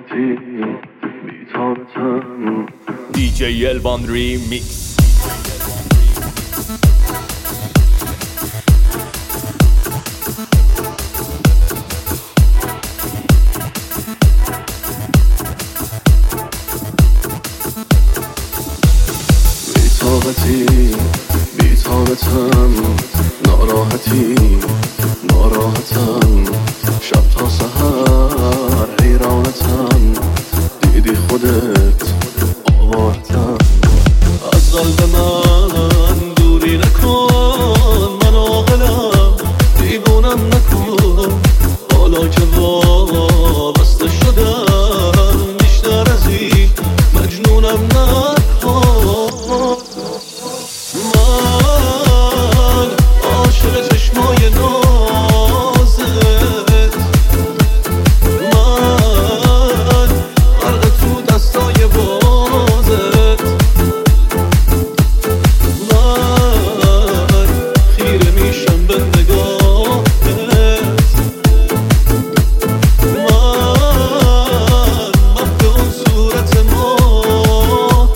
بی‌طاقتی بی‌طاقتم DJ Elvan Remix. بی‌طاقتم ناراحتم شب تا سحر حیرانتم دیدی خودت آوارتم از قلب من دوری نکن من عاقلم دیوونم نکن حالا که وابسته شدم بیشتر از این مجنونم نکن من عاشق چشمای نازت من غرق تو دستای بازت من خیره میشم به نگاهت من مبه اون صورت ماهت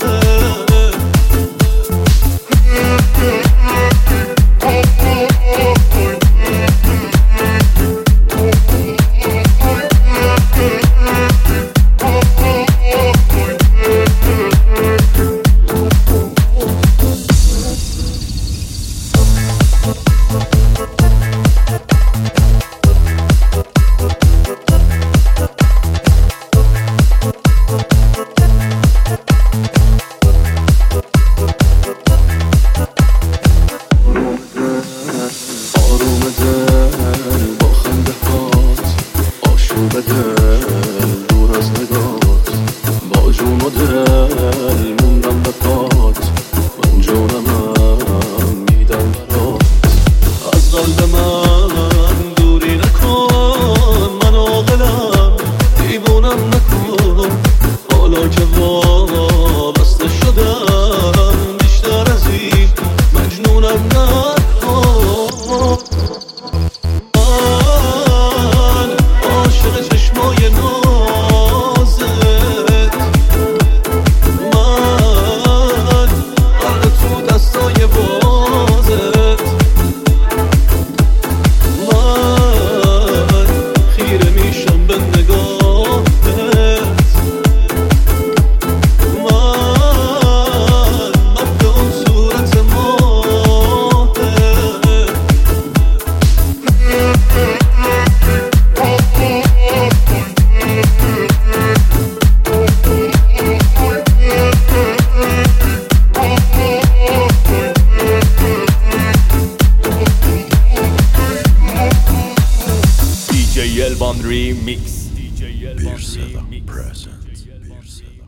دور از نگات با جون و دل موندم به پات من جونمم میدم برات از قلب من دوری نکن من عاقلم دیوونم نکن حالا که وابسته شدم بیشتر از این مجنونم نکن چشمای نازت من غرق تو دستای بازت من خیره میشم به نگاهت من مبه اون صورت ماهت DJ Elvan Remix. Bir Selam present.